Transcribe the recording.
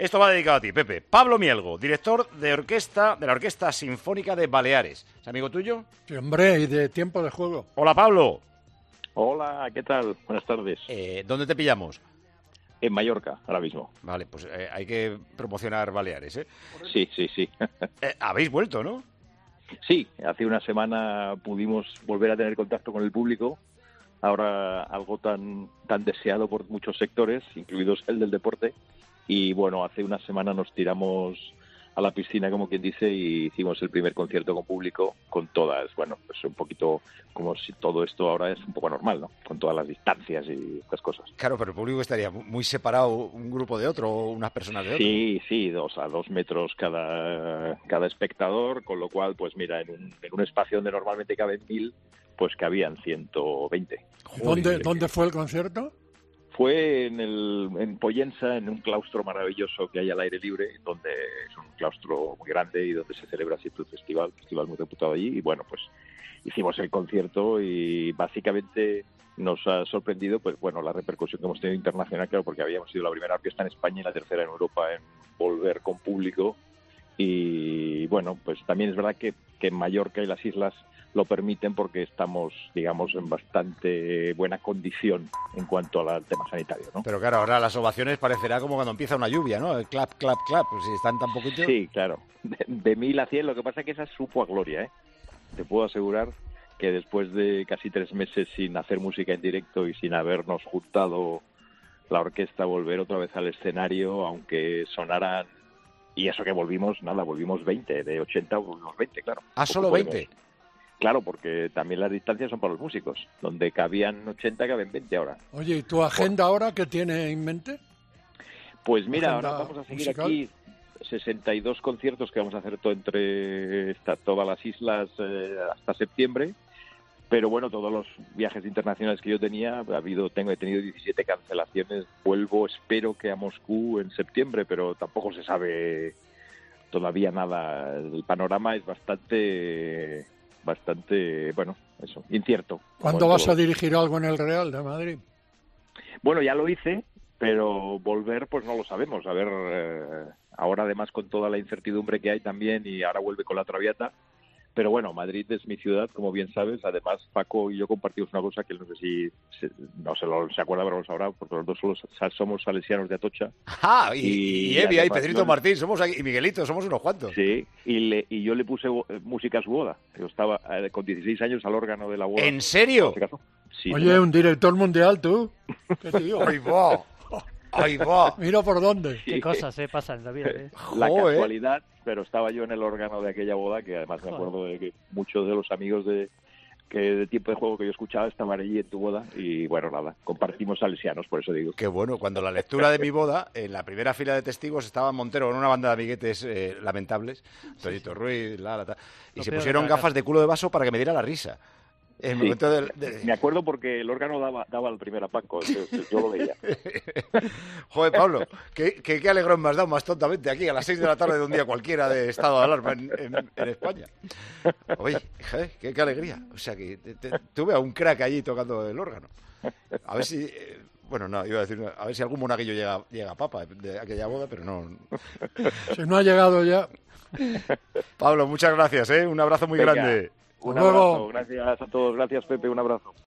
Esto va dedicado a ti, Pepe. Pablo Mielgo, director de orquesta de la Orquesta Sinfónica de Baleares. ¿Es amigo tuyo? Sí, hombre, y de tiempo de juego. Hola, Pablo. Hola, ¿qué tal? Buenas tardes. ¿Dónde te pillamos? En Mallorca, ahora mismo. Vale, pues hay que promocionar Baleares, ¿eh? Sí. Habéis vuelto, ¿no? Sí, hace una semana pudimos volver a tener contacto con el público. Ahora algo tan deseado por muchos sectores, incluidos el del deporte. Y bueno, hace una semana nos tiramos a la piscina, como quien dice, y hicimos el primer concierto con público, con todas, bueno, pues un poquito como si todo esto ahora es un poco normal, ¿no? Con todas las distancias y estas cosas. Claro, pero el público estaría muy separado, un grupo de otro, o unas personas de otro. Sí, a 2 metros cada espectador, con lo cual, pues mira, en un espacio donde normalmente caben 1000, pues cabían 120. ¿Dónde fue el concierto? Fue en Pollensa, en un claustro maravilloso que hay al aire libre, donde es un claustro muy grande y donde se celebra siempre un festival muy reputado allí. Y bueno, pues hicimos el concierto y básicamente nos ha sorprendido, pues bueno, la repercusión que hemos tenido internacional, claro, porque habíamos sido la primera orquesta en España y la tercera en Europa en volver con público. Y bueno, pues también es verdad que en Mallorca y las islas lo permiten porque estamos, digamos, en bastante buena condición en cuanto al tema sanitario, ¿no? Pero claro, ahora las ovaciones parecerá como cuando empieza una lluvia, ¿no? El clap, clap, clap, pues si están tan poquitos. Sí, claro. De 1000 a 100, lo que pasa es que esa supo a gloria, ¿eh? Te puedo asegurar que después de casi 3 meses sin hacer música en directo y sin habernos juntado la orquesta, volver otra vez al escenario, aunque sonaran, y eso que volvimos 20, de 80 volvimos 20, claro. ¿Ah, solo 20? Claro, porque también las distancias son para los músicos. Donde cabían 80, caben 20 ahora. Oye, ¿y tu agenda ahora qué tiene en mente? Pues mira, ¿Agenda ahora vamos a seguir musical? aquí 62 conciertos que vamos a hacer entre todas las islas hasta septiembre. Pero bueno, todos los viajes internacionales que yo tenía, he tenido 17 cancelaciones. Vuelvo, espero que a Moscú en septiembre, pero tampoco se sabe todavía nada. El panorama es bastante, bueno, eso, incierto. ¿Cuándo vas a dirigir algo en el Real de Madrid? Bueno, ya lo hice, pero volver pues no lo sabemos. A ver, ahora además con toda la incertidumbre que hay también y ahora vuelve con la Traviata. Pero bueno, Madrid es mi ciudad, como bien sabes. Además, Paco y yo compartimos una cosa que no sé si se acuerda, pero lo sabrá, porque los dos somos salesianos de Atocha. ¡Ah! Y Evi, y Pedrito Martín, y Miguelito, somos unos cuantos. Sí, y yo le puse música a su boda. Yo estaba con 16 años al órgano de la boda. ¿En serio? Sí, Oye, un director mundial, tú. ¿Qué tío? ¡Ahí va! ¡Ahí va! Mira por dónde. Sí. Qué cosas pasan en la vida, ¿eh? La Joder. casualidad, pero estaba yo en el órgano de aquella boda, que además me acuerdo de que muchos de los amigos de tiempo de juego que yo escuchaba estaban allí en tu boda y bueno, nada, compartimos salesianos, por eso digo. Qué bueno, cuando la lectura de mi boda, en la primera fila de testigos estaba Montero con una banda de amiguetes lamentables, Toyito Ruiz, y Lo se peor pusieron de la gafas de culo de vaso para que me diera la risa. En el Sí. momento Me acuerdo porque el órgano daba el primer Paco, entonces yo lo veía. Joder, Pablo, qué alegrón me has dado más tontamente aquí a las 6 de la tarde de un día cualquiera de estado de alarma en España. Oye, joder, qué alegría. O sea, que tuve a un crack allí tocando el órgano. A ver si... bueno, no, iba a decir, a ver si algún monaguillo llega a papa de aquella boda, pero no. Si no ha llegado ya. Pablo, muchas gracias, ¿eh? Un abrazo muy Venga. grande. Un Hasta luego. abrazo, gracias a todos, gracias Pepe, un abrazo.